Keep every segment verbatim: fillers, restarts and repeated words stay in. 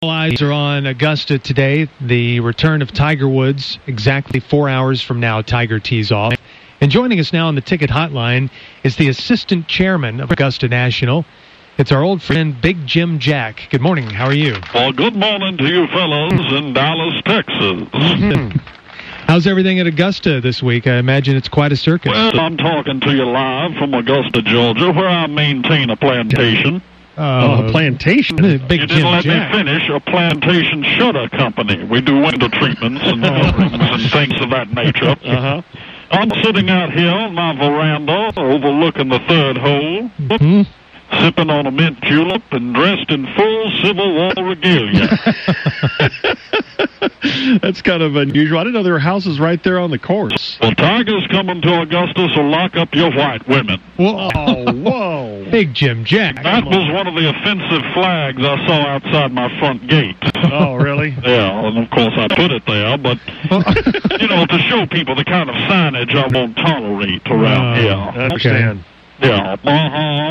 All eyes are on Augusta today. The return of Tiger Woods exactly four hours from now. Tiger tees off. And joining us now on the ticket hotline is the assistant chairman of Augusta National. It's our old friend, Big Jim Jack. Good morning. How are you? Well, good morning to you fellows in Dallas, Texas. Mm-hmm. How's everything at Augusta this week? I imagine it's quite a circus. Well, I'm talking to you live from Augusta, Georgia, where I maintain a plantation. Uh, oh, a plantation? Big you Jim didn't let Jack. me finish. A plantation shutter company. We do window treatments and coverings and things of that nature. Uh-huh. I'm sitting out here on my veranda overlooking the third hole, Mm-hmm. sipping on a mint julep and dressed in full Civil War regalia. That's kind of unusual. I didn't know there were houses right there on the course. Well, Tiger's coming to Augusta, so lock up your white women. Whoa. Oh, whoa. Big Jim Jack. That was one of the offensive flags I saw outside my front gate. Oh, really? Yeah, and of course I put it there, but, you know, to show people the kind of signage I won't tolerate around Uh, here. I understand. Yeah. Uh-huh.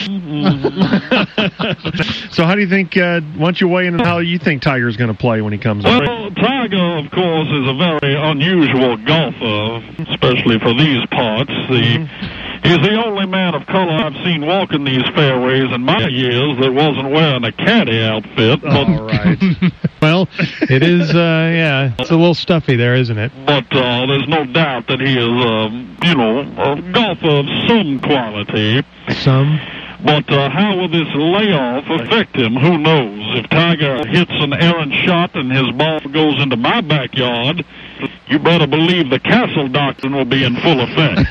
So how do you think, uh, once you weigh in, how you think Tiger's going to play when he comes up? Well, Tiger, of course, is a very unusual golfer, especially for these parts. The, he's the only man of color I've seen walking these fairways in my years that wasn't wearing a caddy outfit. But, All right. Well, it is, uh, yeah, it's a little stuffy there, isn't it? but uh, there's no doubt that he is, um, you know, a golfer of some quality. Some. But uh, how will this layoff affect him? Who knows? If Tiger hits an errant shot and his ball goes into my backyard, you better believe the Castle Doctrine will be in full effect.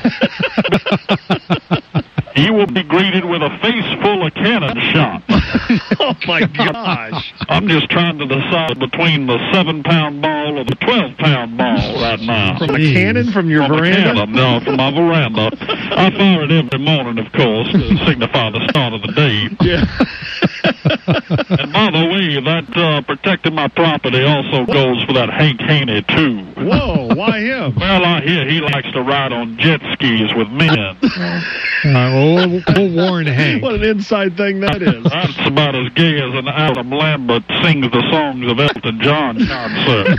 He will be greeted with a face full of cannon shot. Oh, my gosh. I'm just trying to decide between the seven-pound ball or the twelve-pound ball right now. From a cannon from your From a veranda? cannon, no, from my veranda. I fire it every morning, of course, to signify the start of the day. Yeah. And by the way, that uh, protecting my property also goes for that Hank Haney, too. Whoa, why him? Well, I hear he likes to ride on jet skis with men. Uh, well, we'll, we'll warn Hank. What an inside thing that is. That's about as gay as an Adam Lambert sings the songs of Elton John concert.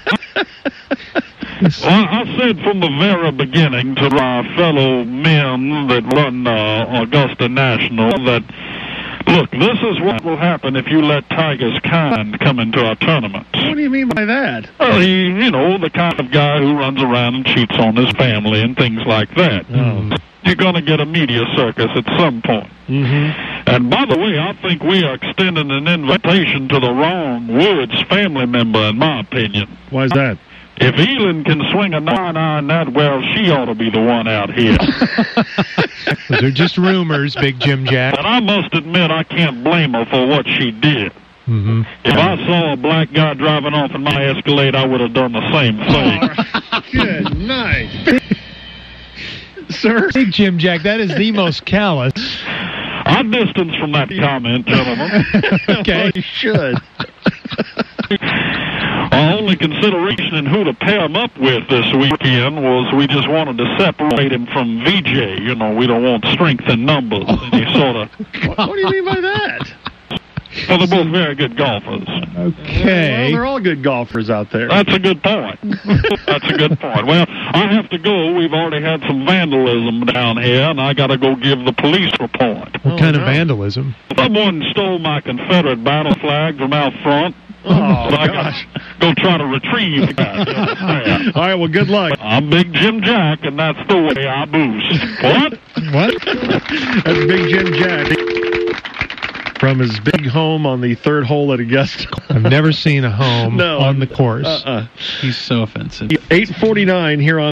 Well, I said from the very beginning to my fellow men that run uh, Augusta National that, look, this is what will happen if you let Tiger's kind come into our tournament. What do you mean by that? Well, he, you know, the kind of guy who runs around and cheats on his family and things like that. Oh. You're going to get a media circus at some point. Mm-hmm. And by the way, I think we are extending an invitation to the wrong Woods family member, in my opinion. Why is that? If Elin can swing a nine iron that well, she ought to be the one out here. Those are just rumors, Big Jim Jack. And I must admit, I can't blame her for what she did. Mm-hmm. If I saw a black guy driving off in my Escalade, I would have done the same thing. Good night. Sir? Big Jim Jack, that is the most callous. I distance from that comment, gentlemen. Okay. Well, you should. Our only consideration in who to pair him up with this weekend was we just wanted to separate him from V J. You know, we don't want strength in numbers. And he sort of... What do you mean by that? Well, they're both very good golfers. Well, Okay. they're all good golfers out there. That's a good point. That's a good point. Well, I have to go. We've already had some vandalism down here, and I got to go give the police report. What Oh, kind of no. vandalism? Someone stole my Confederate battle flag from out front. Oh, So I gosh. got to go try to retrieve it. Yeah. All right, well, good luck. I'm Big Jim Jack, and that's the way I boost. What? What? That's Big Jim Jack from his big home on the third hole at Augusta. I've never seen a home No, on the course. Uh-uh. He's so offensive. eight forty-nine here on